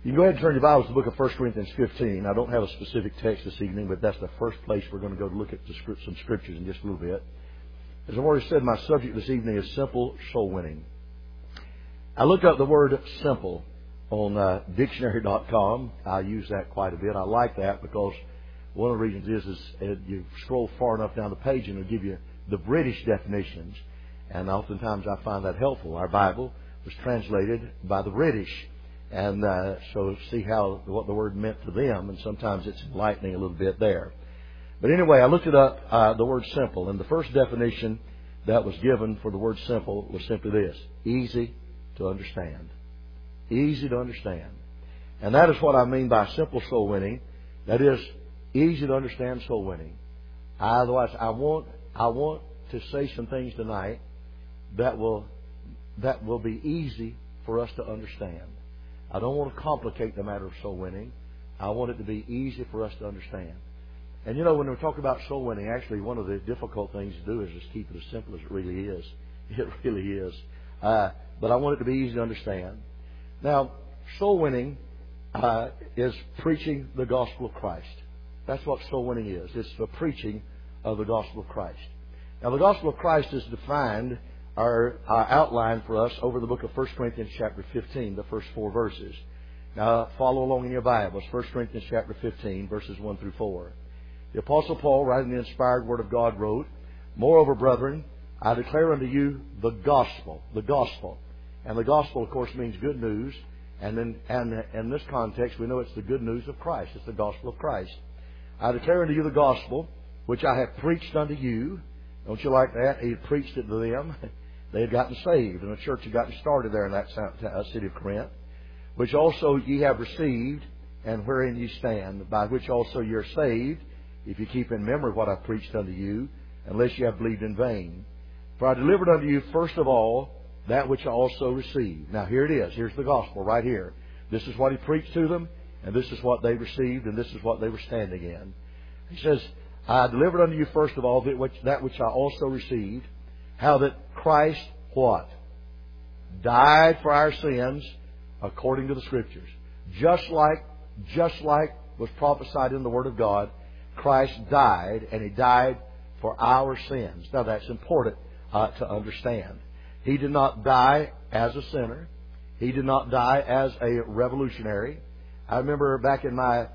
You can go ahead and turn your Bibles to the book of 1 Corinthians 15. I don't have a specific text this evening, but that's the first place we're going to go to look at some scriptures in just a little bit. As I've already said, my subject this evening is simple soul winning. I looked up the word simple on dictionary.com. I use that quite a bit. I like that because one of the reasons is you scroll far enough down the page and it'll give you the British definitions. And oftentimes I find that helpful. Our Bible was translated by the British. And so see what the word meant to them, and sometimes it's enlightening a little bit there. But anyway, I looked it up, the word simple, and the first definition that was given for the word simple was simply this: easy to understand. Easy to understand. And that is what I mean by simple soul winning. That is, easy to understand soul winning. Otherwise, I want to say some things tonight that will be easy for us to understand. I don't want to complicate the matter of soul winning. I want it to be easy for us to understand. And you know, when we talk about soul winning, actually one of the difficult things to do is just keep it as simple as it really is. It really is. But I want it to be easy to understand. Now, soul winning is preaching the gospel of Christ. That's what soul winning is. It's the preaching of the gospel of Christ. Now, the gospel of Christ is defined or outlined for us over the book of 1 Corinthians chapter 15, the first 4 verses. Now, follow along in your Bibles. 1 Corinthians chapter 15, verses 1 through 4. The Apostle Paul, writing the inspired word of God, wrote, "Moreover, brethren, I declare unto you the gospel." The gospel. And the gospel, of course, means good news. And in this context, we know it's the good news of Christ. It's the gospel of Christ. "I declare unto you the gospel, which I have preached unto you." Don't you like that? He had preached it to them. They had gotten saved, and the church had gotten started there in that city of Corinth. "Which also ye have received, and wherein ye stand, by which also ye are saved, if ye keep in memory what I preached unto you, unless ye have believed in vain. For I delivered unto you first of all that which I also received." Now here it is. Here's the gospel right here. This is what he preached to them, and this is what they received, and this is what they were standing in. He says, "I delivered unto you first of all that which I also received, how that Christ," what? "Died for our sins according to the Scriptures." Just like was prophesied in the Word of God, Christ died, and He died for our sins. Now that's important to understand. He did not die as a sinner. He did not die as a revolutionary. I remember back in my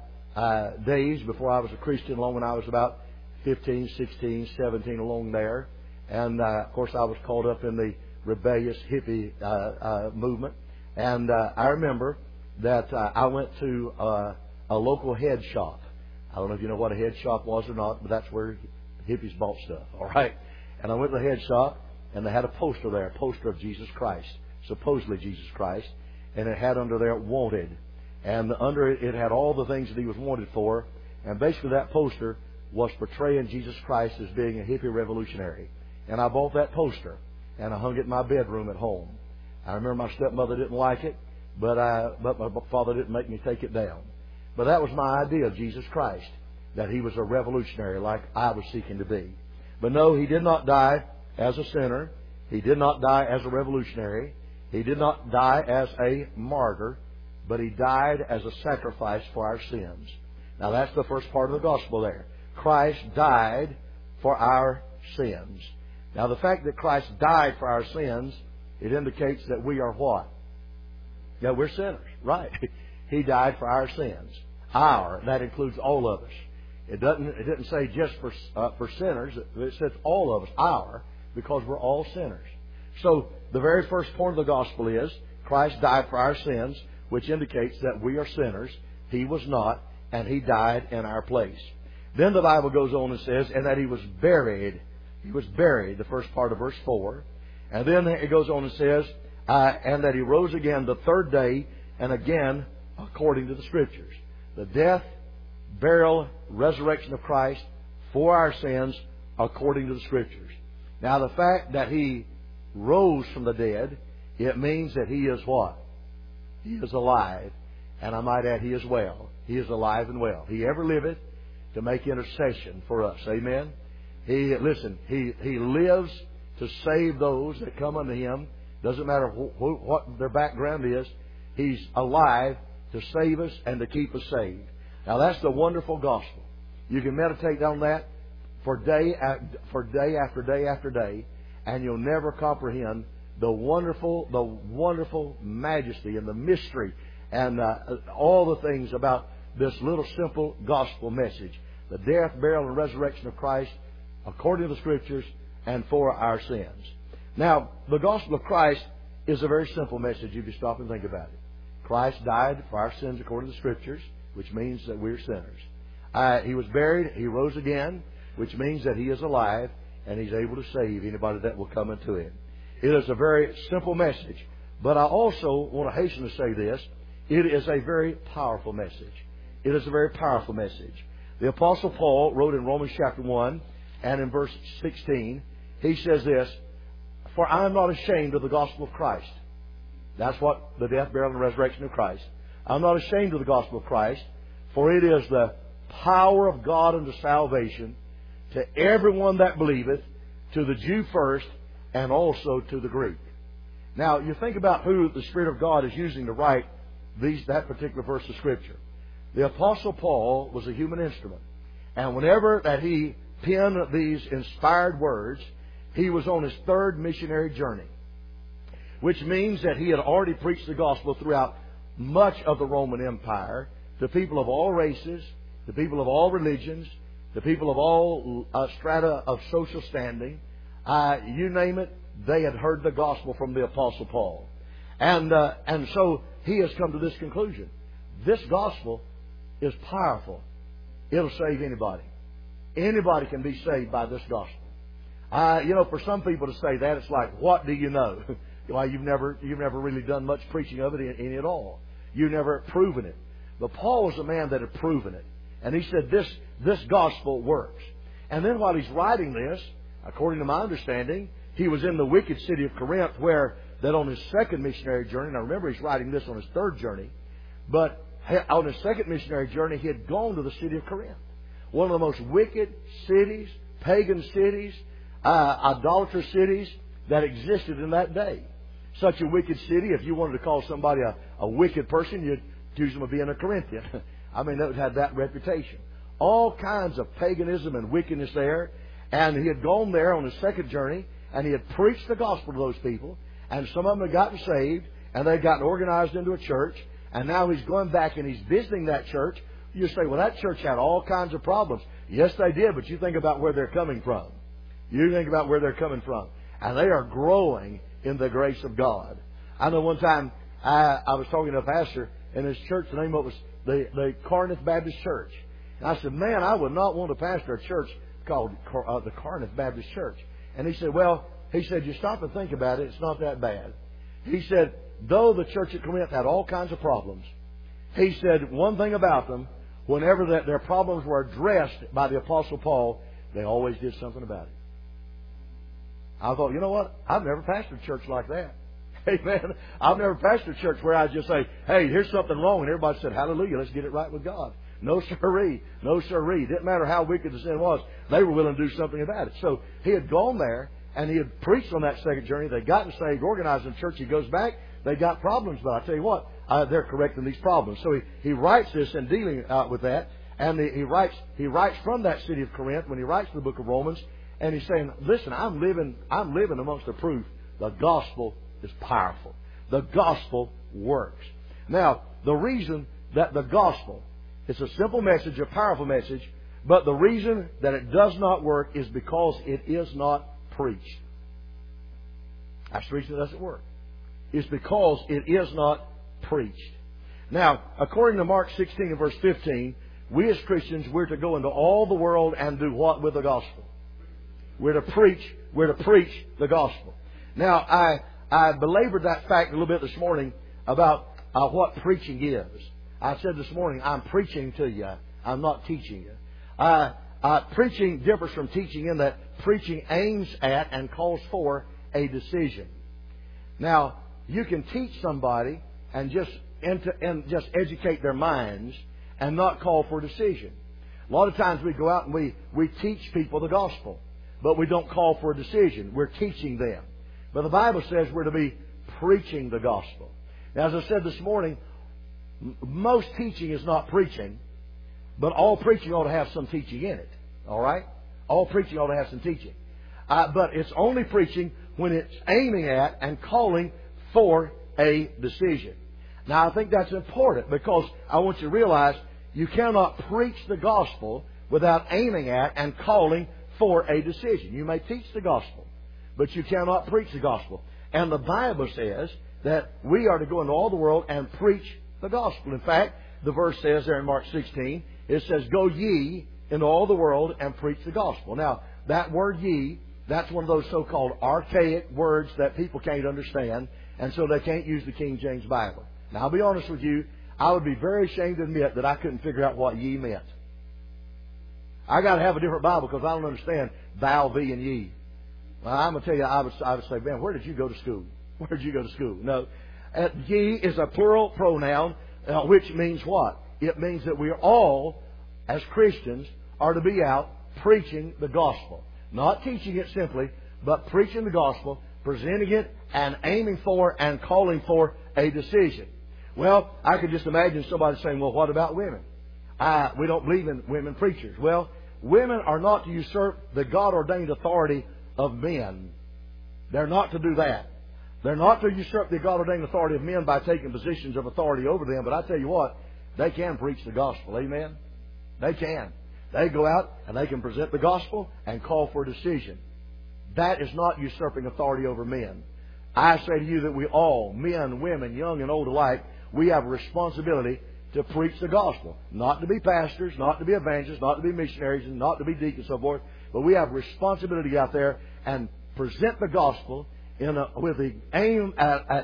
days before I was a Christian, along when I was about 15, 16, 17, along there. And, of course, I was caught up in the rebellious hippie movement. And I remember that I went to a local head shop. I don't know if you know what a head shop was or not, but that's where hippies bought stuff, all right? And I went to the head shop, and they had a poster there, a poster of Jesus Christ, supposedly Jesus Christ. And it had under there, "Wanted." And under it had all the things that he was wanted for. And basically that poster was portraying Jesus Christ as being a hippie revolutionary. And I bought that poster, and I hung it in my bedroom at home. I remember my stepmother didn't like it, but my father didn't make me take it down. But that was my idea of Jesus Christ, that He was a revolutionary like I was seeking to be. But no, He did not die as a sinner. He did not die as a revolutionary. He did not die as a martyr, but He died as a sacrifice for our sins. Now that's the first part of the gospel there. Christ died for our sins. Now the fact that Christ died for our sins, it indicates that we are what? Yeah, we're sinners, right? He died for our sins. That includes all of us. It didn't say just for sinners. It says all of us, because we're all sinners. So the very first point of the gospel is Christ died for our sins, which indicates that we are sinners. He was not, and He died in our place. Then the Bible goes on and says, and that He was buried. He was buried, the first part of verse 4. And then it goes on and says, and that He rose again the third day, and again according to the Scriptures. The death, burial, resurrection of Christ for our sins according to the Scriptures. Now the fact that He rose from the dead, it means that He is what? He is alive. And I might add, He is well. He is alive and well. He ever liveth to make intercession for us. Amen? He lives to save those that come unto Him. Doesn't matter what their background is. He's alive to save us and to keep us saved. Now that's the wonderful gospel. You can meditate on that for day after day after day, and you'll never comprehend the wonderful majesty and the mystery and all the things about this little simple gospel message. The death, burial, and resurrection of Christ according to the Scriptures and for our sins. Now, the gospel of Christ is a very simple message if you stop and think about it. Christ died for our sins according to the Scriptures, which means that we're sinners. He was buried, He rose again, which means that He is alive and He's able to save anybody that will come into Him. It is a very simple message. But I also want to hasten to say this. It is a very powerful message. It is a very powerful message. The Apostle Paul wrote in Romans chapter 1 and in verse 16, he says this, "For I am not ashamed of the gospel of Christ." That's what the death, burial, and resurrection of Christ. "I'm not ashamed of the gospel of Christ, for it is the power of God unto salvation to everyone that believeth, to the Jew first, and also to the Greek." Now, you think about who the Spirit of God is using to write that particular verse of Scripture. The Apostle Paul was a human instrument. And whenever that he penned these inspired words, he was on his third missionary journey, which means that he had already preached the gospel throughout much of the Roman Empire to people of all races, to people of all religions, to people of all strata of social standing. You name it, they had heard the gospel from the Apostle Paul. And so he has come to this conclusion. This gospel is powerful. It'll save anybody. Anybody can be saved by this gospel. For some people to say that, it's like, what do you know? Well, you've never really done much preaching of it in it all. You've never proven it. But Paul was a man that had proven it. And he said this gospel works. And then while he's writing this, according to my understanding, he was in the wicked city of Corinth, where that on his second missionary journey, now remember he's writing this on his third journey, but on his second missionary journey he had gone to the city of Corinth. One of the most wicked cities, pagan cities, idolatrous cities that existed in that day. Such a wicked city, if you wanted to call somebody a wicked person, you'd accuse them of being a Corinthian. I mean, it had that reputation. All kinds of paganism and wickedness there. And he had gone there on his second journey, and he had preached the gospel to those people. And some of them had gotten saved, and they'd gotten organized into a church. And now he's going back and he's visiting that church. You say, well, that church had all kinds of problems. Yes, they did, but you think about where they're coming from. You think about where they're coming from. And they are growing in the grace of God. I know one time I was talking to a pastor in his church. The name of it was the Corinth Baptist Church. And I said, man, I would not want to pastor a church called the Corinth Baptist Church. And he said, you stop and think about it, it's not that bad. He said, though the church at Corinth had all kinds of problems, he said one thing about them, whenever their problems were addressed by the Apostle Paul, they always did something about it. I thought, you know what? I've never pastored a church like that. Amen. I've never pastored a church where I just say, hey, here's something wrong. And everybody said, hallelujah, let's get it right with God. No sirree. No sirree. Didn't matter how wicked the sin was. They were willing to do something about it. So he had gone there and he had preached on that second journey. They'd gotten saved, organized in church. He goes back. They got problems, but I tell you what, they're correcting these problems. So he writes this and dealing with that. And he writes from that city of Corinth when he writes the book of Romans. And he's saying, listen, I'm living amongst the proof. The gospel is powerful. The gospel works. Now, the reason that the gospel is a simple message, a powerful message, but the reason that it does not work is because it is not preached. That's the reason it doesn't work. It's because it is not preached. Now, according to Mark 16 and verse 15, we as Christians, we're to go into all the world and do what with the gospel? We're to preach the gospel. Now, I belabored that fact a little bit this morning about what preaching is. I said this morning, I'm preaching to you. I'm not teaching you. Preaching differs from teaching in that preaching aims at and calls for a decision. Now, you can teach somebody and just educate their minds and not call for a decision. A lot of times we go out and we teach people the gospel, but we don't call for a decision. We're teaching them. But the Bible says we're to be preaching the gospel. Now, as I said this morning, Most teaching is not preaching, but all preaching ought to have some teaching in it. All right? All preaching ought to have some teaching. But it's only preaching when it's aiming at and calling for a decision. Now, I think that's important because I want you to realize you cannot preach the gospel without aiming at and calling for a decision. You may teach the gospel, but you cannot preach the gospel. And the Bible says that we are to go into all the world and preach the gospel. In fact, the verse says there in Mark 16, it says, "Go ye into all the world and preach the gospel." Now, that word ye, that's one of those so-called archaic words that people can't understand, and so they can't use the King James Bible. Now, I'll be honest with you, I would be very ashamed to admit that I couldn't figure out what ye meant. I got to have a different Bible because I don't understand thou, thee, and ye. Well, I'm going to tell you, I would say, man, where did you go to school? Where did you go to school? No. Ye is a plural pronoun, which means what? It means that we are all, as Christians, are to be out preaching the gospel. Not teaching it simply, but preaching the gospel, presenting it, and aiming for and calling for a decision. Well, I could just imagine somebody saying, well, what about women? We don't believe in women preachers. Well, women are not to usurp the God-ordained authority of men. They're not to do that. They're not to usurp the God-ordained authority of men by taking positions of authority over them. But I tell you what, they can preach the gospel. Amen? They can. They go out and they can present the gospel and call for a decision. That is not usurping authority over men. I say to you that we all, men, women, young and old alike, we have a responsibility to preach the gospel. Not to be pastors, not to be evangelists, not to be missionaries, and not to be deacons and so forth. But we have a responsibility out there and present the gospel with the aim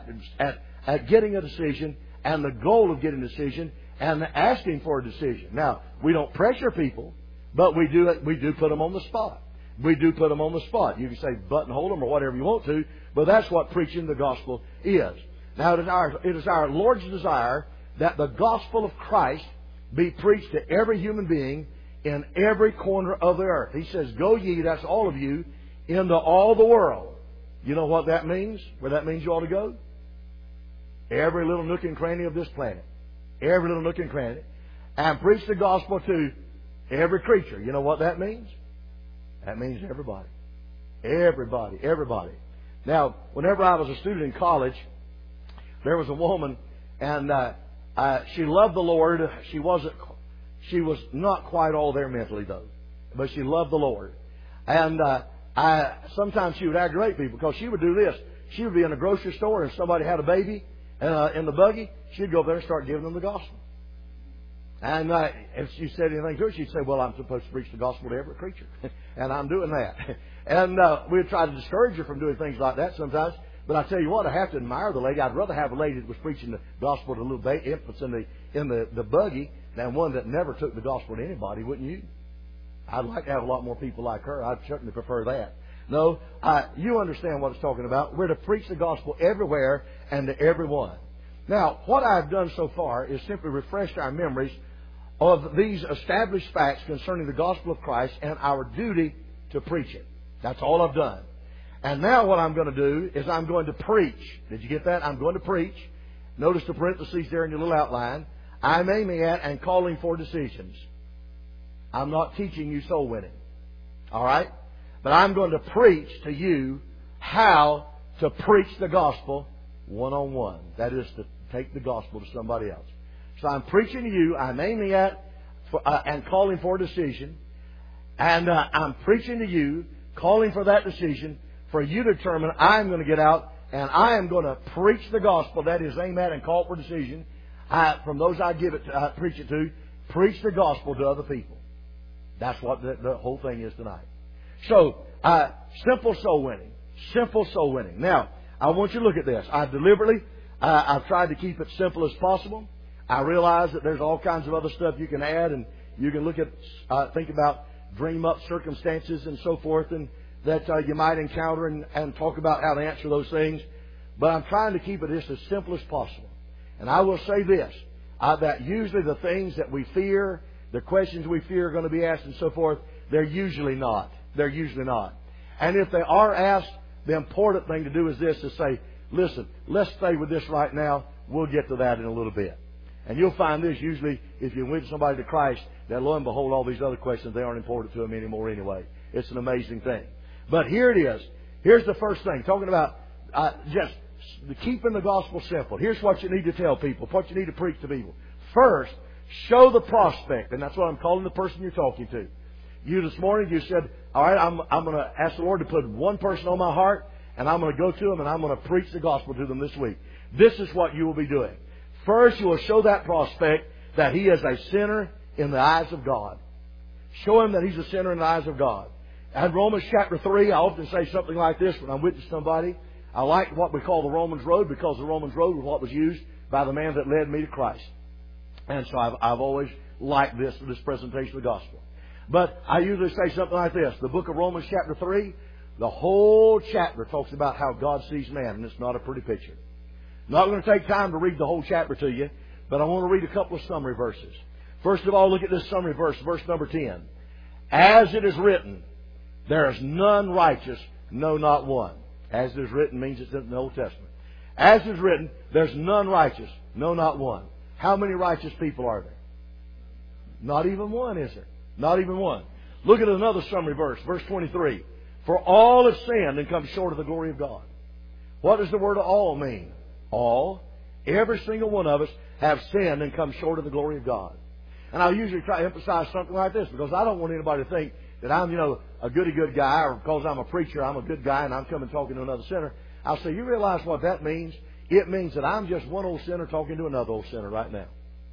at getting a decision and the goal of getting a decision and asking for a decision. Now, we don't pressure people, but we do put them on the spot. We do put them on the spot. You can say buttonhole them or whatever you want to, but that's what preaching the gospel is. Now, it is our Lord's desire that the gospel of Christ be preached to every human being in every corner of the earth. He says, "Go ye," that's all of you, "into all the world." You know what that means? Where that means you ought to go? Every little nook and cranny of this planet. Every little nook and cranny. And preach the gospel to every creature. You know what that means? That means everybody. Everybody. Everybody. Now, whenever I was a student in college, there was a woman, and she loved the Lord. She was not quite all there mentally, though. But she loved the Lord. And sometimes she would aggravate people because she would do this. She would be in a grocery store and somebody had a baby in the buggy. She'd go over there and start giving them the gospel. And if she said anything to her, she'd say, "Well, I'm supposed to preach the gospel to every creature." And I'm doing that. And we'd try to discourage her from doing things like that sometimes. But I tell you what, I have to admire the lady. I'd rather have a lady that was preaching the gospel to little infants in the buggy than one that never took the gospel to anybody, wouldn't you? I'd like to have a lot more people like her. I'd certainly prefer that. No, you understand what it's talking about. We're to preach the gospel everywhere and to everyone. Now, what I've done so far is simply refreshed our memories of these established facts concerning the gospel of Christ and our duty to preach it. That's all I've done. And now what I'm going to do is I'm going to preach. Did you get that? I'm going to preach. Notice the parentheses there in your little outline. I'm aiming at and calling for decisions. I'm not teaching you soul winning. All right? But I'm going to preach to you how to preach the gospel one-on-one. That is to take the gospel to somebody else. So I'm preaching to you. I'm aiming at and calling for a decision. And I'm preaching to you, calling for that decision, for you to determine I'm going to get out and I am going to preach the gospel. That is, aim at and call for decision. From those I give it to, preach it to, preach the gospel to other people. That's what the whole thing is tonight. So, simple soul winning. Simple soul winning. Now, I want you to look at this. I've tried to keep it simple as possible. I realize that there's all kinds of other stuff you can add, and you can look at, think about dream up circumstances and so forth, and that you might encounter and talk about how to answer those things. But I'm trying to keep it just as simple as possible. And I will say this, that usually the things that we fear, the questions we fear are going to be asked and so forth, they're usually not. They're usually not. And if they are asked, the important thing to do is this, to say, listen, let's stay with this right now. We'll get to that in a little bit. And you'll find this usually if you win somebody to Christ, that lo and behold, all these other questions, they aren't important to them anymore anyway. It's an amazing thing. But here it is. Here's the first thing. Talking about just keeping the gospel simple. Here's what you need to tell people. What you need to preach to people. First, show the prospect. And that's what I'm calling the person you're talking to. You this morning, you said, all right, I'm going to ask the Lord to put one person on my heart, and I'm going to go to them and I'm going to preach the gospel to them this week. This is what you will be doing. First, you will show that prospect that he is a sinner in the eyes of God. Show him that he's a sinner in the eyes of God. In Romans chapter 3, I often say something like this when I'm with somebody. I like what we call the Romans Road because the Romans Road was what was used by the man that led me to Christ. And so I've always liked this presentation of the gospel. But I usually say something like this. The book of Romans chapter 3, the whole chapter talks about how God sees man, and it's not a pretty picture. I'm not going to take time to read the whole chapter to you, but I want to read a couple of summary verses. First of all, look at this summary verse, verse number 10. As it is written, there is none righteous, no, not one. As it is written means it's in the Old Testament. As it is written, there's none righteous, no, not one. How many righteous people are there? Not even one, is there? Not even one. Look at another summary verse, verse 23. For all have sinned and come short of the glory of God. What does the word all mean? All. Every single one of us have sinned and come short of the glory of God. And I usually try to emphasize something like this because I don't want anybody to think that I'm, a good guy, or because I'm a preacher, I'm a good guy and I'm coming talking to another sinner. I'll say, you realize what that means? It means that I'm just one old sinner talking to another old sinner right now.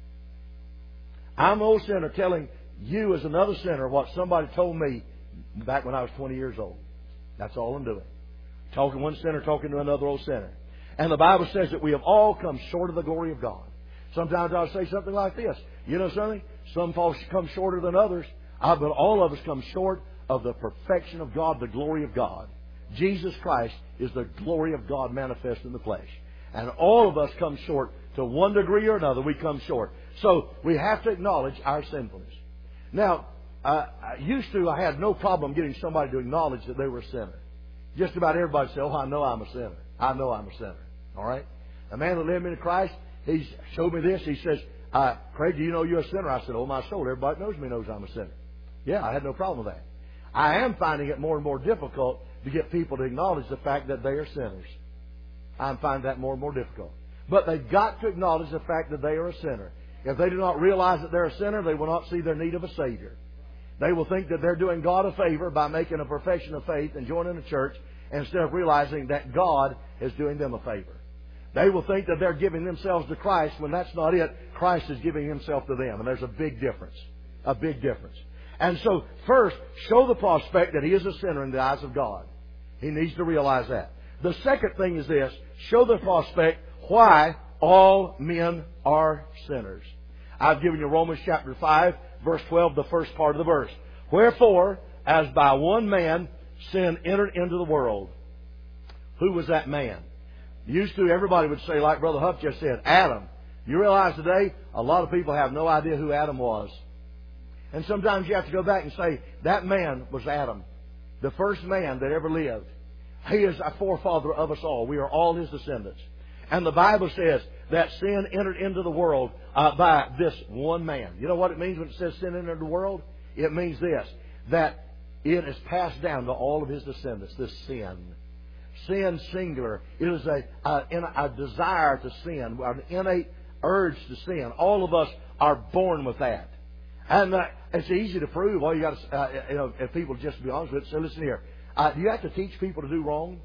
I'm an old sinner telling you as another sinner what somebody told me back when I was 20 years old. That's all I'm doing. Talking one sinner, talking to another old sinner. And the Bible says that we have all come short of the glory of God. Sometimes I'll say something like this. You know something? Some folks come shorter than others. But all of us come short of the perfection of God, the glory of God. Jesus Christ is the glory of God manifest in the flesh. And all of us come short to one degree or another. We come short. So we have to acknowledge our sinfulness. Now, I had no problem getting somebody to acknowledge that they were a sinner. Just about everybody said, I know I'm a sinner. I know I'm a sinner. All right? A man that led me to Christ, he showed me this. He says, Craig, do you know you're a sinner? I said, oh, my soul, everybody knows me knows I'm a sinner. Yeah, I had no problem with that. I am finding it more and more difficult to get people to acknowledge the fact that they are sinners. I'm finding that more and more difficult. But they've got to acknowledge the fact that they are a sinner. If they do not realize that they're a sinner, they will not see their need of a Savior. They will think that they're doing God a favor by making a profession of faith and joining a church instead of realizing that God is doing them a favor. They will think that they're giving themselves to Christ when that's not it. Christ is giving Himself to them. And there's a big difference. A big difference. And so, first, show the prospect that he is a sinner in the eyes of God. He needs to realize that. The second thing is this. Show the prospect why all men are sinners. I've given you Romans chapter 5, verse 12, the first part of the verse. Wherefore, as by one man sin entered into the world. Who was that man? Used to, everybody would say, like Brother Huff just said, Adam. You realize today, a lot of people have no idea who Adam was. And sometimes you have to go back and say, that man was Adam, the first man that ever lived. He is a forefather of us all. We are all his descendants. And the Bible says that sin entered into the world by this one man. You know what it means when it says sin entered the world? It means this, that it is passed down to all of his descendants, this sin. Sin, singular. It is a desire to sin, an innate urge to sin. All of us are born with that. And it's easy to prove. All you got to, if people just be honest with it, say, listen here. Do you have to teach people to do wrong?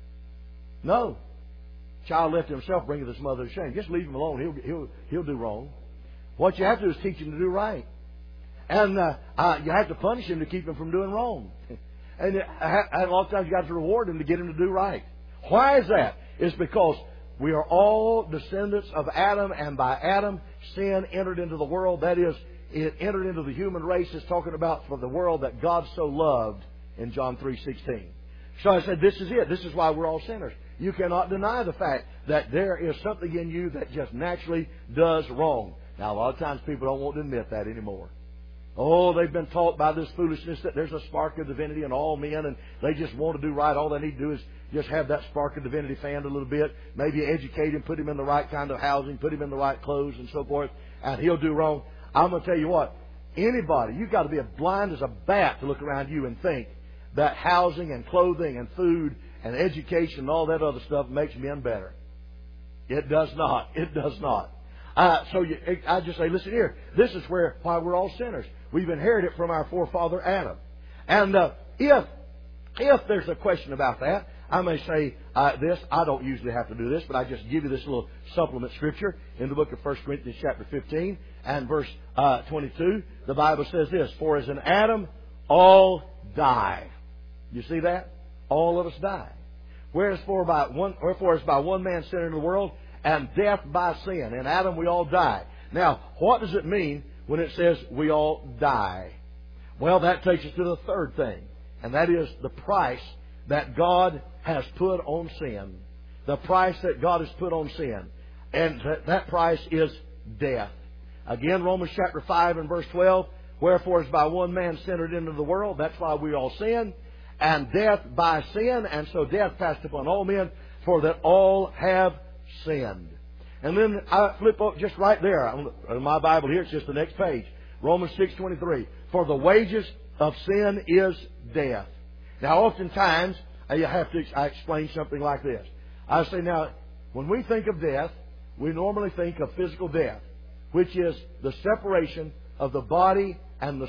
No. Child left to himself bringeth his mother to shame. Just leave him alone. He'll do wrong. What you have to do is teach him to do right. And you have to punish him to keep him from doing wrong. And a lot of times you got to reward him to get him to do right. Why is that? It's because we are all descendants of Adam, and by Adam, sin entered into the world. That is, it entered into the human race. It's talking about for the world that God so loved in John 3:16. So I said, this is it. This is why we're all sinners. You cannot deny the fact that there is something in you that just naturally does wrong. Now, a lot of times people don't want to admit that anymore. A Oh, they've been taught by this foolishness that there's a spark of divinity in all men, and they just want to do right. All they need to do is just have that spark of divinity fanned a little bit, maybe educate him, put him in the right kind of housing, put him in the right clothes and so forth, and he'll do wrong. I'm going to tell you what, anybody, you've got to be as blind as a bat to look around you and think that housing and clothing and food and education and all that other stuff makes men better. It does not. It does not. I just say, listen here, this is why we're all sinners. We've inherited from our forefather Adam. And if there's a question about that, I may say this. I don't usually have to do this, but I just give you this little supplement scripture in the book of 1 Corinthians chapter 15 and verse 22. The Bible says this, for as in Adam all die. You see that? All of us die. Wherefore as by one man sin into the world, and death by sin. In Adam we all die. Now, what does it mean when it says we all die? Well, that takes us to the third thing, and that is the price that God has put on sin. The price that God has put on sin. And that price is death. Again, Romans chapter 5 and verse 12, wherefore as by one man sin entered into the world, that's why we all sin, and death by sin, and so death passed upon all men, for that all have sinned. And then I flip up just right there on my Bible here, it's just the next page. Romans 6:23. For the wages of sin is death. Now oftentimes you have to explain something like this. I say now, when we think of death, we normally think of physical death, which is the separation of the body and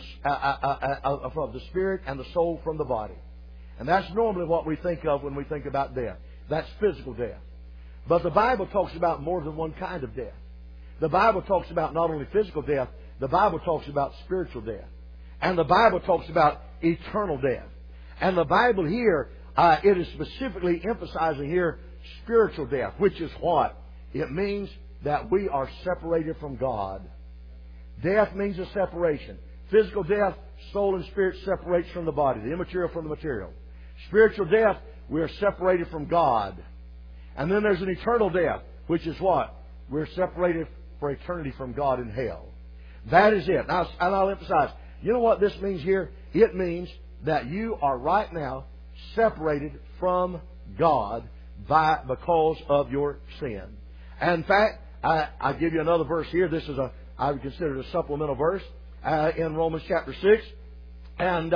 of the spirit and the soul from the body. And that's normally what we think of when we think about death. That's physical death. But the Bible talks about more than one kind of death. The Bible talks about not only physical death, the Bible talks about spiritual death. And the Bible talks about eternal death. And the Bible here, it is specifically emphasizing here spiritual death, which is what? It means that we are separated from God. Death means a separation. Physical death, soul and spirit separates from the body, the immaterial from the material. Spiritual death, we are separated from God. And then there's an eternal death, which is what? We're separated for eternity from God in hell. That is it. Now, and I'll emphasize, you know what this means here? It means that you are right now separated from God because of your sin. And in fact, I give you another verse here. This is I would consider it a supplemental verse in Romans chapter 6 and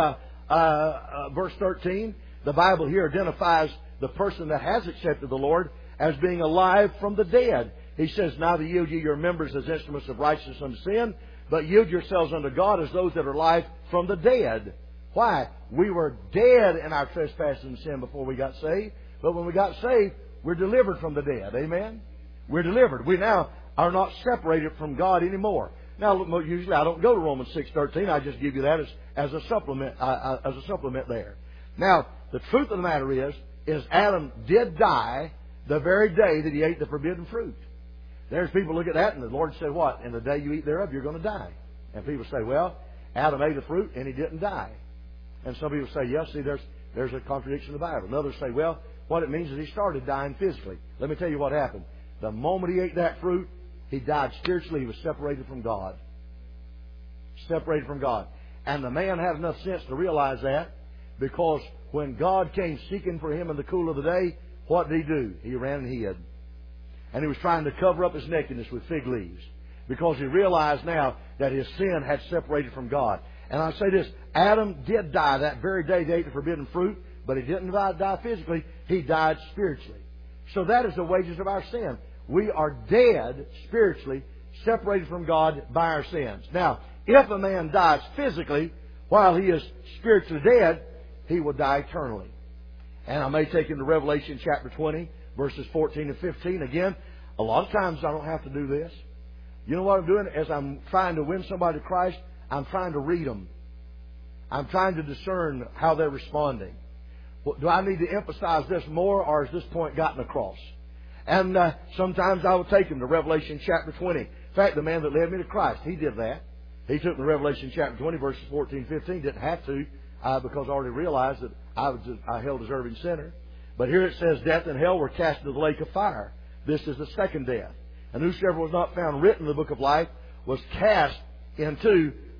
verse 13. The Bible here identifies the person that has accepted the Lord as being alive from the dead. He says, neither yield ye your members as instruments of righteousness unto sin, but yield yourselves unto God as those that are alive from the dead. Why? We were dead in our trespasses and sin before we got saved, but when we got saved, we're delivered from the dead. Amen? We're delivered. We now are not separated from God anymore. Now, usually I don't go to Romans 6:13. I just give you that as a supplement there. Now, the truth of the matter is Adam did die the very day that he ate the forbidden fruit. There's people look at that and the Lord said, what? In the day you eat thereof, you're going to die. And people say, well, Adam ate the fruit and he didn't die. And some people say, yes, see, there's a contradiction in the Bible. And others say, well, what it means is he started dying physically. Let me tell you what happened. The moment he ate that fruit, he died spiritually. He was separated from God. Separated from God. And the man had enough sense to realize that, because when God came seeking for him in the cool of the day, what did he do? He ran and hid. And he was trying to cover up his nakedness with fig leaves, because he realized now that his sin had separated from God. And I say this, Adam did die that very day they ate the forbidden fruit, but he didn't die physically. He died spiritually. So that is the wages of our sin. We are dead spiritually, separated from God by our sins. Now, if a man dies physically while he is spiritually dead, he will die eternally. And I may take him to Revelation chapter 20, verses 14 and 15. Again, a lot of times I don't have to do this. You know what I'm doing? As I'm trying to win somebody to Christ, I'm trying to read them. I'm trying to discern how they're responding. Do I need to emphasize this more, or has this point gotten across? And sometimes I will take him to Revelation chapter 20. In fact, the man that led me to Christ, he did that. He took me to Revelation chapter 20, verses 14 and 15. Didn't have to, because I already realized that I was a hell-deserving sinner. But here it says, death and hell were cast into the lake of fire. This is the second death. And whosoever was not found written in the book of life was cast into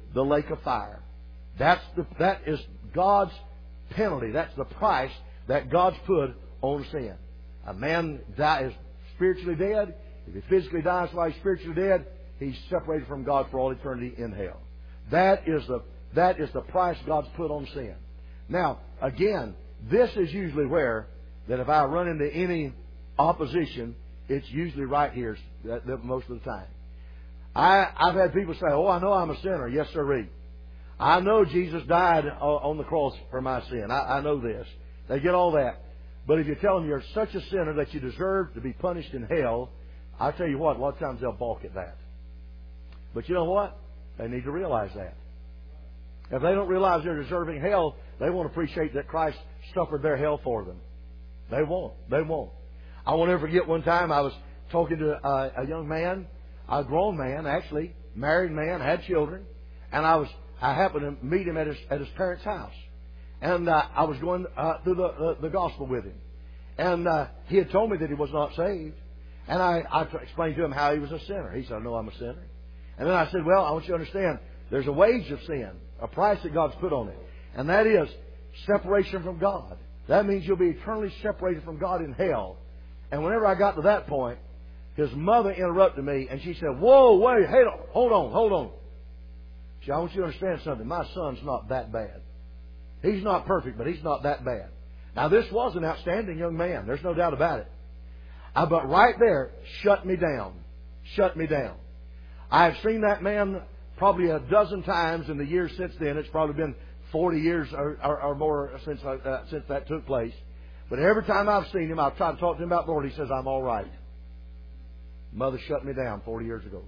the lake of fire. That is God's penalty. That's the price that God's put on sin. A man is spiritually dead. If he physically dies while he's spiritually dead, he's separated from God for all eternity in hell. That is the price God's put on sin. Now, again, this is usually where that if I run into any opposition, it's usually right here most of the time. I've had people say, "Oh, I know I'm a sinner." Yes, sirree. I know Jesus died on the cross for my sin. I know this. They get all that. But if you tell them you're such a sinner that you deserve to be punished in hell, I tell you what, a lot of times they'll balk at that. But you know what? They need to realize that. If they don't realize they're deserving hell, they won't appreciate that Christ suffered their hell for them. They won't. They won't. I won't ever forget one time I was talking to a young man, a grown man, actually, married man, had children, and I happened to meet him at his parents' house. And I was going through the gospel with him. And he had told me that he was not saved. And I explained to him how he was a sinner. He said, "No, I'm a sinner." And then I said, "Well, I want you to understand, there's a wage of sin, a price that God's put on it. And that is separation from God. That means you'll be eternally separated from God in hell." And whenever I got to that point, his mother interrupted me and she said, "Whoa, wait, hey, hold on. She said, "I want you to understand something. My son's not that bad. He's not perfect, but he's not that bad." Now, this was an outstanding young man. There's no doubt about it. But right there, shut me down. Shut me down. I've seen that man probably a dozen times in the years since then. It's probably been 40 years or more since that took place. But every time I've seen him, I've tried to talk to him about the Lord. He says, "I'm all right." Mother shut me down 40 years ago.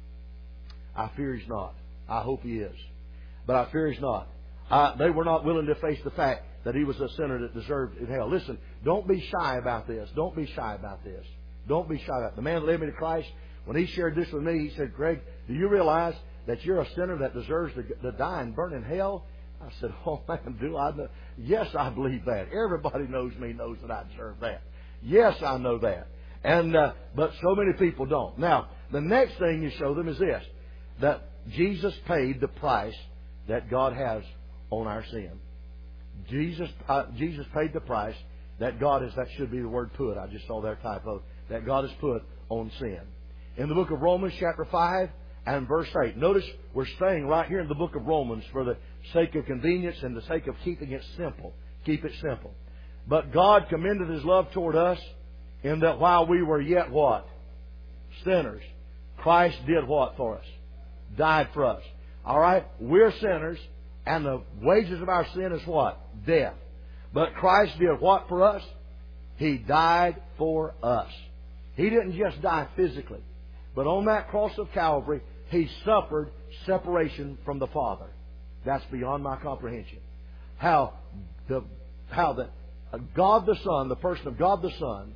I fear he's not. I hope he is. But I fear he's not. They were not willing to face the fact that he was a sinner that deserved in hell. Listen, don't be shy about this. Don't be shy about this. Don't be shy about it. The man that led me to Christ, when he shared this with me, he said, "Greg, do you realize that you're a sinner that deserves to die and burn in hell?" I said, "Oh, man, do I know?" Yes, I believe that. Everybody knows me, knows that I deserve that. Yes, I know that. And but so many people don't. Now, the next thing you show them is this, that Jesus paid the price that God has on our sin. Jesus paid the price that God has, that should be the word put. I just saw their typo. That God has put on sin. In the book of Romans chapter 5 and verse 8. Notice we're staying right here in the book of Romans for the sake of convenience and the sake of keeping it simple. Keep it simple. "But God commended His love toward us in that while we were yet what? Sinners. Christ did what for us? Died for us." All right? We're sinners, and the wages of our sin is what? Death. But Christ did what for us? He died for us. He didn't just die physically, but on that cross of Calvary, He suffered separation from the Father. That's beyond my comprehension. How God the Son, the person of God the Son,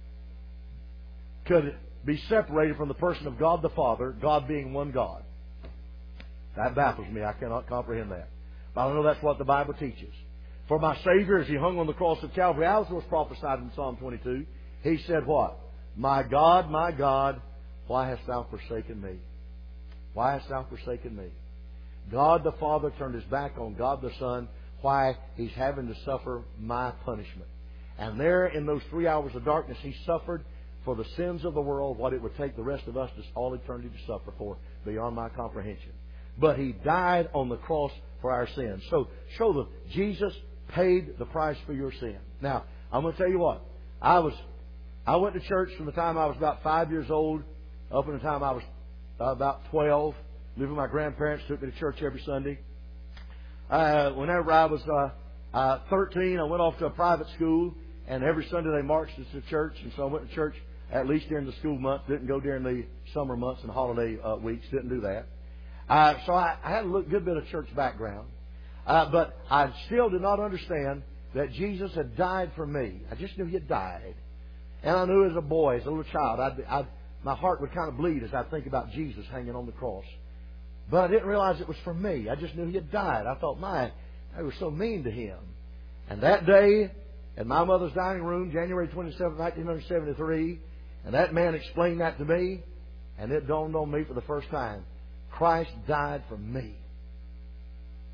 could be separated from the person of God the Father, God being one God. That baffles me. I cannot comprehend that. But I know that's what the Bible teaches. For my Savior, as He hung on the cross of Calvary, as was prophesied in Psalm 22, He said what? My God, why hast Thou forsaken me? Why hast Thou forsaken me?" God the Father turned His back on God the Son. Why? He's having to suffer my punishment. And there in those 3 hours of darkness, He suffered for the sins of the world what it would take the rest of us to all eternity to suffer for, beyond my comprehension. But He died on the cross for our sins. So show them Jesus paid the price for your sin. Now, I'm going to tell you what. I went to church from the time I was about 5 years old up until the time I was about 12. Lived with my grandparents, took me to church every Sunday. Whenever I was 13, I went off to a private school, and every Sunday they marched us to church. And so I went to church at least during the school months. Didn't go during the summer months and holiday weeks. Didn't do that. So I had a good bit of church background. But I still did not understand that Jesus had died for me. I just knew He had died. And I knew as a boy, as a little child, my heart would kind of bleed as I think about Jesus hanging on the cross. But I didn't realize it was for me. I just knew He had died. I thought, my, they were so mean to Him. And that day, in my mother's dining room, January 27, 1973, and that man explained that to me, and it dawned on me for the first time. Christ died for me.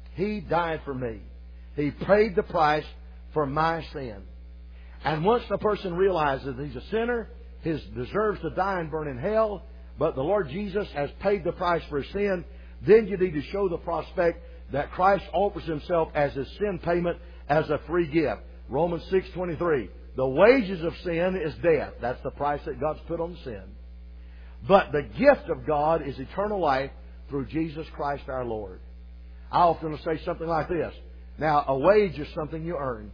He died for me. He paid the price for my sin. And once the person realizes that he's a sinner, he deserves to die and burn in hell, but the Lord Jesus has paid the price for his sin, then you need to show the prospect that Christ offers Himself as His sin payment as a free gift. Romans 6:23. The wages of sin is death. That's the price that God's put on sin. But the gift of God is eternal life through Jesus Christ our Lord. I often will say something like this. Now, a wage is something you earn.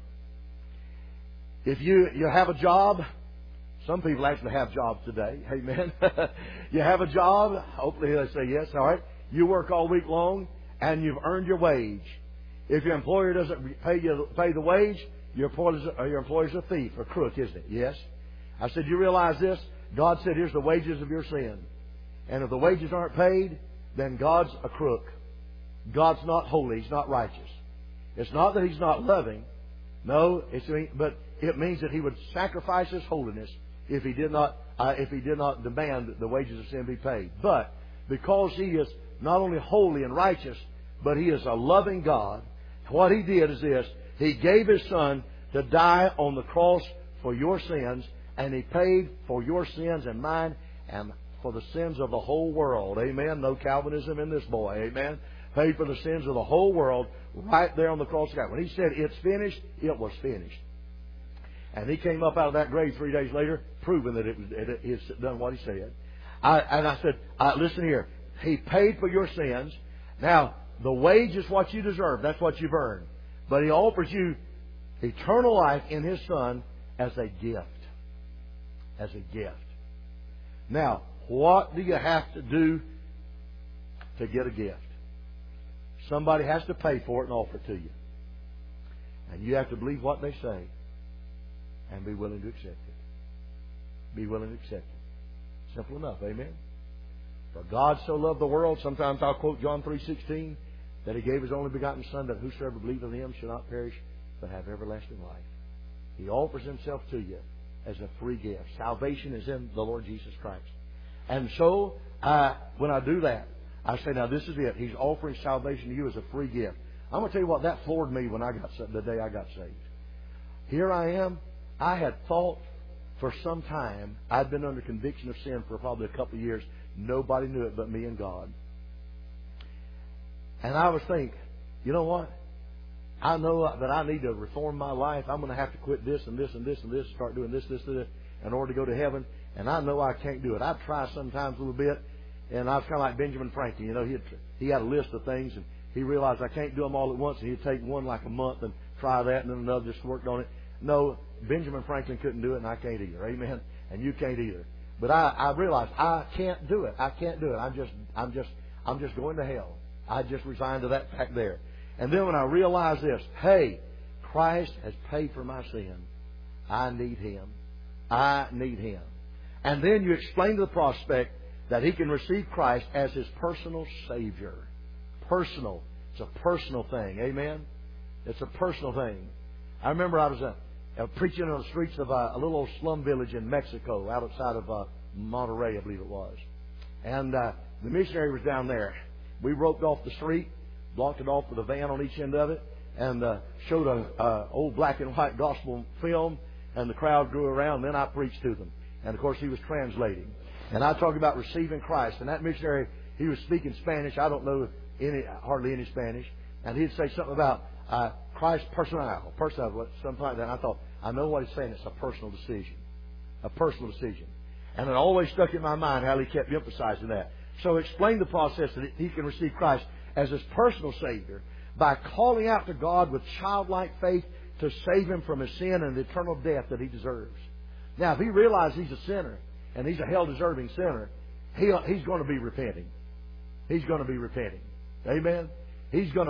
If you have a job, some people actually have jobs today. Amen. You have a job. Hopefully they say yes. All right. You work all week long and you've earned your wage. If your employer doesn't pay the wage, your employer's a thief or crook, isn't it? Yes. I said, you realize this? God said, here's the wages of your sin. And if the wages aren't paid, then God's a crook. God's not holy. He's not righteous. It's not that He's not loving. No, but it means that He would sacrifice His holiness if He did not demand that the wages of sin be paid. But because He is not only holy and righteous, but He is a loving God, what He did is this. He gave His Son to die on the cross for your sins, and He paid for your sins and mine and for the sins of the whole world. Amen. No Calvinism in this boy. Amen. Paid for the sins of the whole world right there on the cross of God. When He said, it's finished, it was finished. And He came up out of that grave 3 days later, proving that He had done what He said. I said, listen here. He paid for your sins. Now, the wage is what you deserve. That's what you've earned. But He offers you eternal life in His Son as a gift. As a gift. Now, what do you have to do to get a gift? Somebody has to pay for it and offer it to you. And you have to believe what they say and be willing to accept it. Be willing to accept it. Simple enough. Amen. For God so loved the world, sometimes I'll quote John 3:16, that He gave His only begotten Son, that whosoever believeth in Him shall not perish, but have everlasting life. He offers Himself to you as a free gift. Salvation is in the Lord Jesus Christ. And so, when I do that, I say, now this is it. He's offering salvation to you as a free gift. I'm going to tell you what, that floored me when the day I got saved. Here I am. I had thought for some time I'd been under conviction of sin for probably a couple of years. Nobody knew it but me and God. And I was thinking, you know what? I know that I need to reform my life. I'm going to have to quit this and this and this and this, start doing this in order to go to heaven. And I know I can't do it. I'd try sometimes a little bit. And I was kind of like Benjamin Franklin. You know, he had a list of things, and he realized I can't do them all at once, and he'd take one like a month and try that, and then another, just worked on it. No, Benjamin Franklin couldn't do it, and I can't either. Amen. And you can't either. But I realized I can't do it. I can't do it. I'm just going to hell. I just resigned to that fact there. And then when I realized this, hey, Christ has paid for my sin. I need Him. I need Him. And then you explain to the prospect that he can receive Christ as his personal Savior. Personal. It's a personal thing. Amen? It's a personal thing. I remember I was preaching on the streets of a little old slum village in Mexico, outside of Monterrey, I believe it was. And the missionary was down there. We roped off the street, blocked it off with a van on each end of it, and showed an old black and white gospel film, and the crowd grew around, and then I preached to them. And, of course, he was translating. And I talked about receiving Christ. And that missionary, he was speaking Spanish. I don't know hardly any Spanish. And he'd say something about Christ personal, something like that. And I thought, I know what he's saying. It's a personal decision. A personal decision. And it always stuck in my mind how he kept emphasizing that. So explain the process that he can receive Christ as his personal Savior by calling out to God with childlike faith to save him from his sin and the eternal death that he deserves. Now, if he realizes he's a sinner, and he's a hell-deserving sinner, he's going to be repenting. He's going to be repenting. Amen? He's going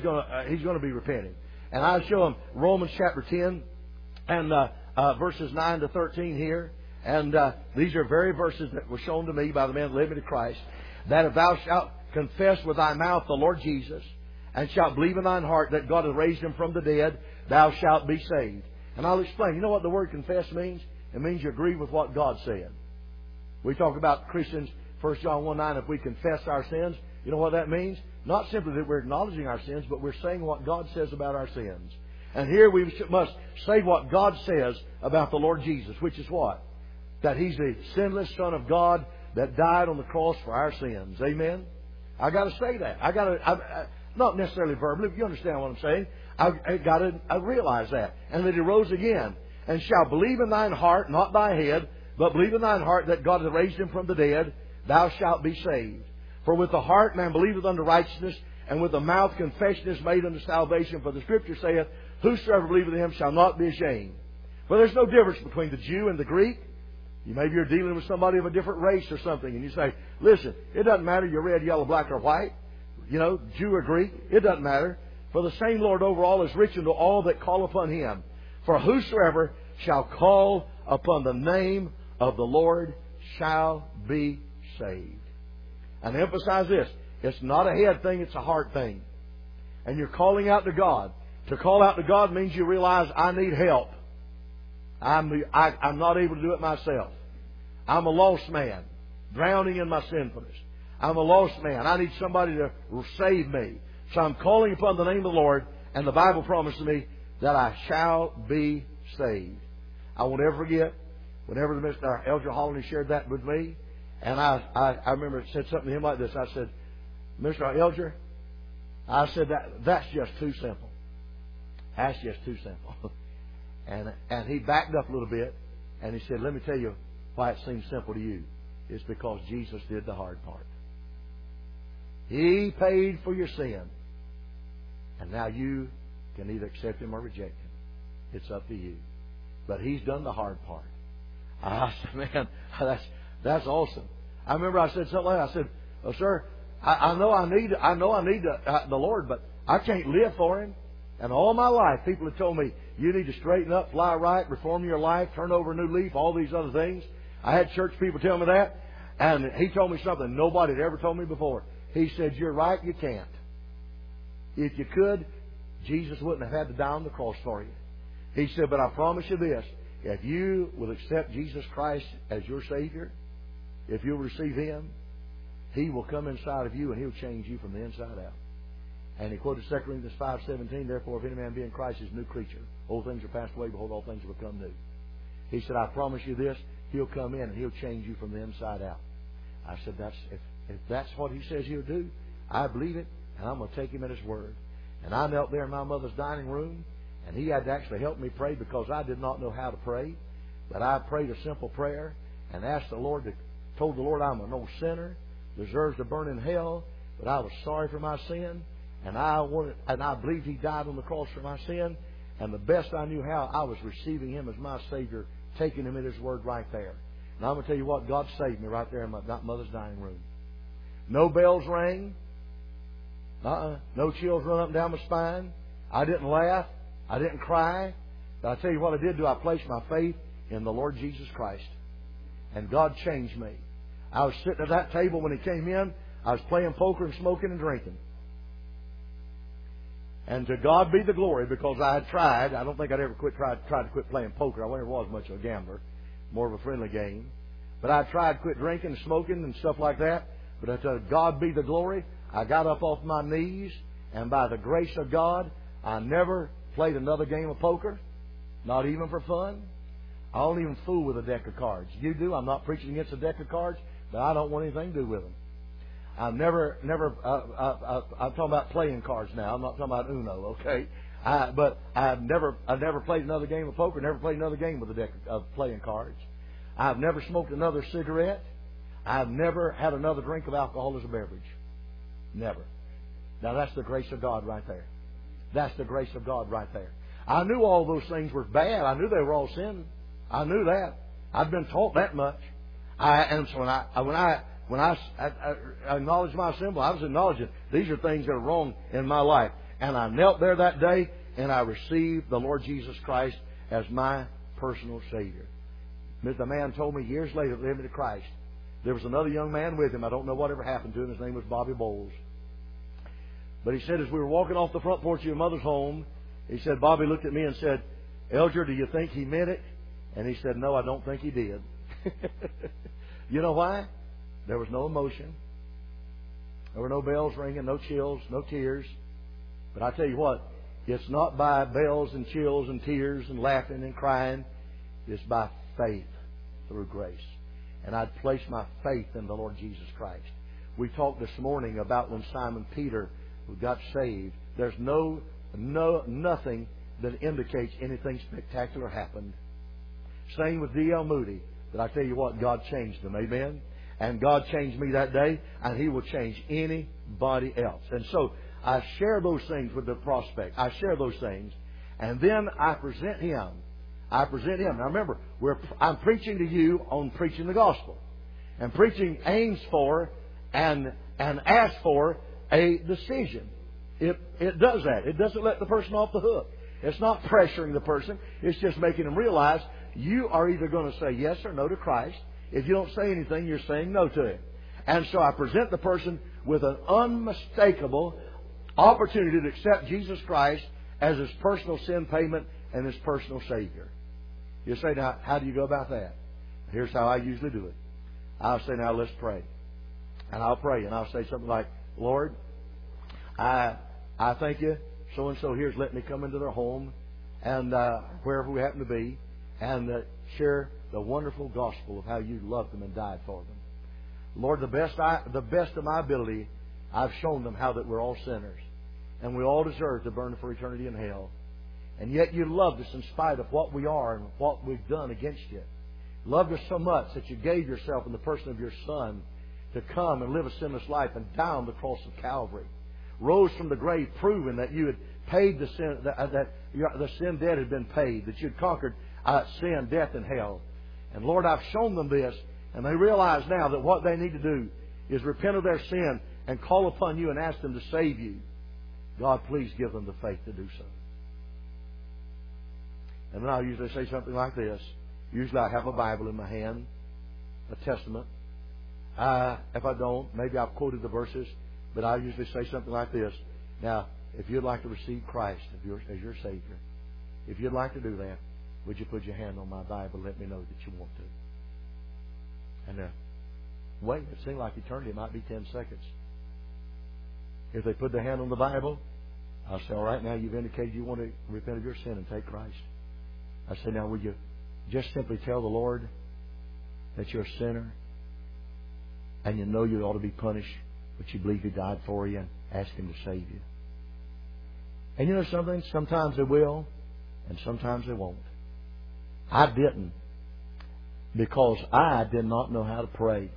to be repenting. And I show him Romans chapter 10 and verses 9 to 13 here. And these are very verses that were shown to me by the man that led me to Christ. That if thou shalt confess with thy mouth the Lord Jesus, and shalt believe in thine heart that God hath raised him from the dead, thou shalt be saved. And I'll explain. You know what the word confess means? It means you agree with what God said. We talk about Christians, 1 John 1:9, if we confess our sins, You know what that means? Not simply that we're acknowledging our sins, but we're saying what God says about our sins. And here we must say what God says about the Lord Jesus, which is what? That He's the sinless Son of God that died on the cross for our sins. Amen? I got to say that. Not necessarily verbally, but you understand what I'm saying. I got to realize that. And that He rose again. And shall believe in thine heart, not thy head, but believe in thine heart that God hath raised Him from the dead, thou shalt be saved. For with the heart man believeth unto righteousness, and with the mouth confession is made unto salvation. For the Scripture saith, whosoever believeth in Him shall not be ashamed. For there's no difference between the Jew and the Greek. Maybe you're dealing with somebody of a different race or something, and you say, listen, it doesn't matter you're red, yellow, black, or white, Jew or Greek, it doesn't matter. For the same Lord over all is rich unto all that call upon Him. For whosoever shall call upon the name of the Lord shall be saved. And emphasize this, it's not a head thing, it's a heart thing. And you're calling out to God. To call out to God means you realize I need help. I'm not able to do it myself. I'm a lost man, drowning in my sinfulness. I'm a lost man. I need somebody to save me. So I'm calling upon the name of the Lord, and the Bible promises me that I shall be saved. I won't ever forget whenever Mr. Elder Holland shared that with me, and I remember it said something to him like this. I said, Mr. Elder, I said that's just too simple. That's just too simple. And he backed up a little bit, and he said, let me tell you why it seems simple to you. It's because Jesus did the hard part. He paid for your sin. And now you can either accept Him or reject Him. It's up to you. But He's done the hard part. I said, man, that's awesome. I remember I said something like that. I said, oh, sir, I know I need the Lord, but I can't live for Him. And all my life, people have told me, you need to straighten up, fly right, reform your life, turn over a new leaf, all these other things. I had church people tell me that. And he told me something nobody had ever told me before. He said, you're right, you can't. If you could, Jesus wouldn't have had to die on the cross for you. He said, but I promise you this. If you will accept Jesus Christ as your Savior, if you'll receive Him, He will come inside of you and He'll change you from the inside out. And he quoted 2 Corinthians 5:17, therefore if any man be in Christ is a new creature. Old things are passed away, behold, all things have become new. He said, I promise you this, He'll come in and He'll change you from the inside out. I said, if that's what He says He'll do, I believe it, and I'm going to take Him at His word. And I knelt there in my mother's dining room, and he had to actually help me pray because I did not know how to pray. But I prayed a simple prayer and asked the Lord, told the Lord I'm an old sinner, deserves to burn in hell, but I was sorry for my sin. And I believed He died on the cross for my sin. And the best I knew how, I was receiving Him as my Savior, taking Him at His word right there. And I'm going to tell you what, God saved me right there in my mother's dining room. No bells rang. No chills run up and down my spine. I didn't laugh. I didn't cry. But I tell you what I did do. I placed my faith in the Lord Jesus Christ. And God changed me. I was sitting at that table when He came in. I was playing poker and smoking and drinking. And to God be the glory, because I had tried. I don't think I'd ever tried to quit playing poker. I never was much of a gambler. More of a friendly game. But I tried to quit drinking and smoking and stuff like that. But to God be the glory, I got up off my knees, and by the grace of God, I never played another game of poker. Not even for fun. I don't even fool with a deck of cards. You do. I'm not preaching against a deck of cards, but I don't want anything to do with them. I'm talking about playing cards now. I'm not talking about Uno, okay? But I've never played another game of poker, never played another game with a deck of playing cards. I've never smoked another cigarette. I've never had another drink of alcohol as a beverage. Never. Now that's the grace of God right there. That's the grace of God right there. I knew all those things were bad. I knew they were all sin. I knew that. I'd been taught that much. And so when I acknowledged my sin, I was acknowledging these are things that are wrong in my life. And I knelt there that day and I received the Lord Jesus Christ as my personal Savior. The man told me years later, led me to Christ. There was another young man with him. I don't know whatever happened to him. His name was Bobby Bowles. But he said as we were walking off the front porch of your mother's home, he said, Bobby looked at me and said, Elder, do you think he meant it? And he said, no, I don't think he did. You know why? There was no emotion. There were no bells ringing, no chills, no tears. But I tell you what, it's not by bells and chills and tears and laughing and crying. It's by faith through grace. And I'd place my faith in the Lord Jesus Christ. We talked this morning about when Simon Peter got saved. There's nothing that indicates anything spectacular happened. Same with D.L. Moody. But I tell you what, God changed them. Amen? And God changed me that day, and He will change anybody else. And so I share those things with the prospect. I share those things. And then I present him. Now remember, I'm preaching to you on preaching the gospel. And preaching aims for and asks for a decision. It does that. It doesn't let the person off the hook. It's not pressuring the person. It's just making them realize you are either going to say yes or no to Christ. If you don't say anything, you're saying no to Him. And so I present the person with an unmistakable opportunity to accept Jesus Christ as his personal sin payment and his personal Savior. You say, now, how do you go about that? Here's how I usually do it. I'll say, now, let's pray. And I'll pray, and I'll say something like, Lord, I thank you. So-and-so here's let me come into their home and wherever we happen to be and share the wonderful gospel of how you loved them and died for them. Lord, the best of my ability, I've shown them how that we're all sinners and we all deserve to burn for eternity in hell. And yet you loved us in spite of what we are and what we've done against you. Loved us so much that you gave yourself in the person of your Son to come and live a sinless life and die on the cross of Calvary. Rose from the grave, proving that you had paid the sin, that the sin debt had been paid, that you had conquered sin, death, and hell. And Lord, I've shown them this, and they realize now that what they need to do is repent of their sin and call upon you and ask them to save you. God, please give them the faith to do so. And then I'll usually say something like this. Usually I have a Bible in my hand, a Testament. If I don't, maybe I've quoted the verses, but I usually say something like this. Now, if you'd like to receive Christ as your Savior, if you'd like to do that, would you put your hand on my Bible and let me know that you want to? And wait, it seemed like eternity. It might be 10 seconds. If they put their hand on the Bible, I'll say, all right, now you've indicated you want to repent of your sin and take Christ. I say, now would you just simply tell the Lord that you're a sinner and you know you ought to be punished, but you believe He died for you and ask Him to save you. And you know something? Sometimes they will and sometimes they won't. I didn't, because I did not know how to pray.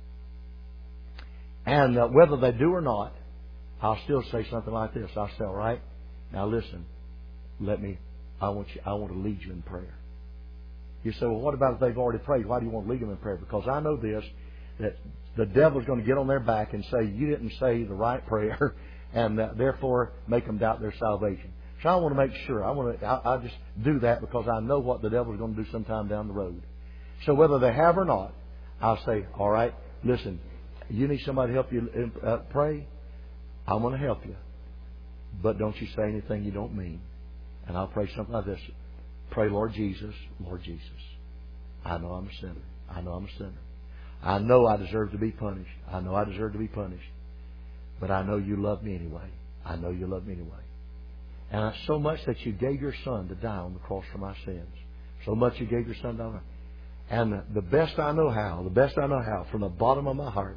And whether they do or not, I'll still say something like this. I'll say, all right, now listen, I want to lead you in prayer. You say, well, what about if they've already prayed? Why do you want to lead them in prayer? Because I know this, that the devil's going to get on their back and say, you didn't say the right prayer, and therefore make them doubt their salvation. So I want to make sure. I'll just do that because I know what the devil's going to do sometime down the road. So whether they have or not, I'll say, all right, listen, you need somebody to help you pray? I'm going to help you. But don't you say anything you don't mean. And I'll pray something like this. Pray, Lord Jesus, I know I'm a sinner. I know I'm a sinner. I know I deserve to be punished. I know I deserve to be punished. But I know you love me anyway. I know you love me anyway. And so much that you gave your Son to die on the cross for my sins. So much you gave your Son to die. And the best I know how, from the bottom of my heart,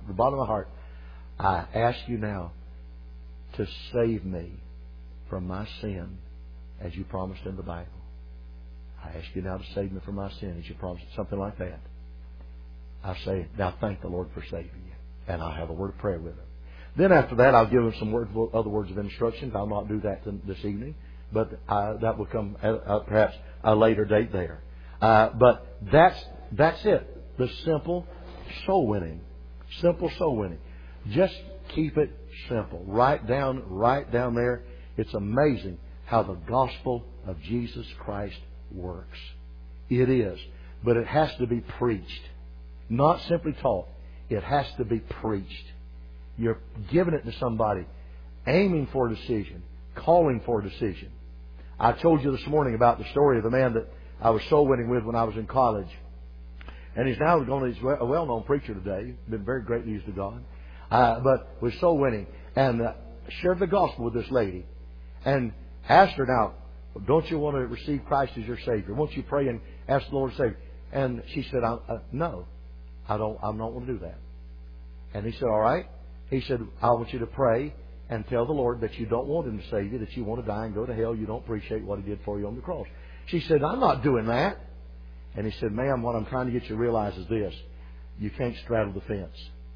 I ask you now to save me from my sin as you promised in the Bible. I ask you now to save me from my sin as you promised, something like that. I say, now thank the Lord for saving you. And I'll have a word of prayer with him. Then after that, I'll give him some other words of instructions. I'll not do that this evening, but that will come at perhaps a later date there. But that's it. The simple soul winning. Simple soul winning. Just keep it simple. Right down there. It's amazing how the gospel of Jesus Christ works. It is. But it has to be preached. Not simply taught. It has to be preached. You're giving it to somebody, aiming for a decision, calling for a decision. I told you this morning about the story of the man that I was soul winning with when I was in college. And he's now he's a well-known preacher today. Been very greatly used to God. but was soul winning. And shared the gospel with this lady. And asked her, now, don't you want to receive Christ as your Savior? Won't you pray and ask the Lord to save you? And she said, no, I don't want to do that. And he said, all right. He said, I want you to pray and tell the Lord that you don't want Him to save you, that you want to die and go to hell. You don't appreciate what He did for you on the cross. She said, I'm not doing that. And he said, ma'am, what I'm trying to get you to realize is this. You can't straddle the fence.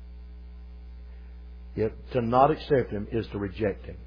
To not accept Him is to reject Him.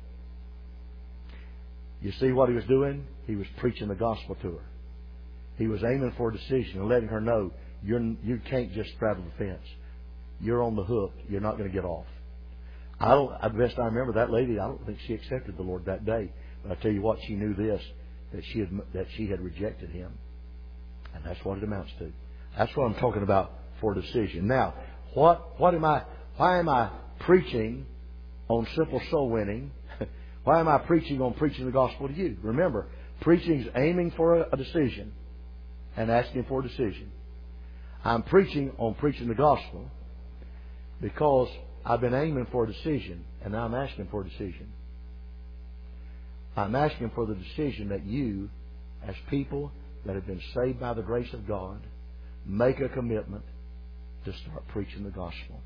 You see what he was doing? He was preaching the gospel to her. He was aiming for a decision and letting her know you can't just straddle the fence. You're on the hook. You're not going to get off. At best I remember, that lady, I don't think she accepted the Lord that day. But I tell you what, she knew this, that she had rejected Him. And that's what it amounts to. That's what I'm talking about for a decision. Now, why am I preaching on simple soul winning? Why am I preaching on preaching the gospel to you? Remember, preaching is aiming for a decision and asking for a decision. I'm preaching on preaching the gospel because I've been aiming for a decision, and now I'm asking for a decision. I'm asking for the decision that you, as people that have been saved by the grace of God, make a commitment to start preaching the gospel.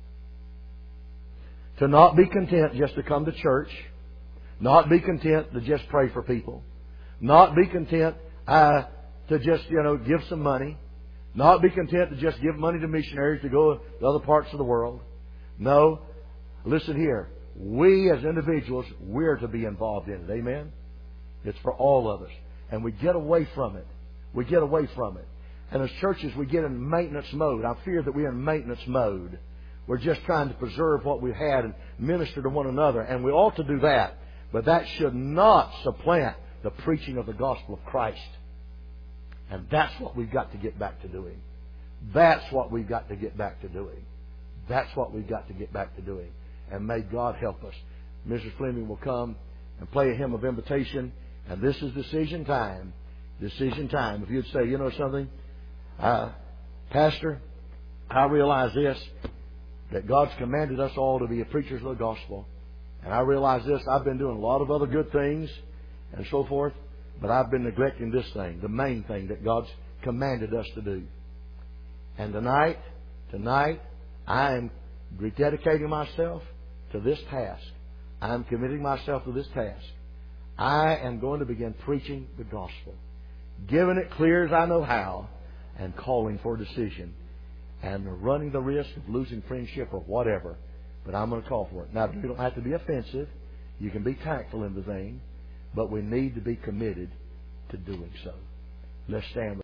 To not be content just to come to church. Not be content to just pray for people. Not be content to just, give some money. Not be content to just give money to missionaries to go to other parts of the world. No. Listen here. We as individuals, we're to be involved in it. Amen? It's for all of us. And we get away from it. We get away from it. And as churches, we get in maintenance mode. I fear that we're in maintenance mode. We're just trying to preserve what we've had and minister to one another. And we ought to do that. But that should not supplant the preaching of the gospel of Christ. And that's what we've got to get back to doing. That's what we've got to get back to doing. That's what we've got to get back to doing. And may God help us. Mrs. Fleming will come and play a hymn of invitation. And this is decision time. Decision time. If you'd say, you know something, Pastor, I realize this, that God's commanded us all to be preachers of the gospel. And I realize this, I've been doing a lot of other good things and so forth, but I've been neglecting this thing, the main thing that God's commanded us to do. And tonight, I am rededicating myself to this task. I'm committing myself to this task. I am going to begin preaching the gospel, giving it clear as I know how, and calling for a decision, and running the risk of losing friendship or whatever. But I'm going to call for it. Now, you don't have to be offensive. You can be tactful in the thing. But we need to be committed to doing so. Let's stand.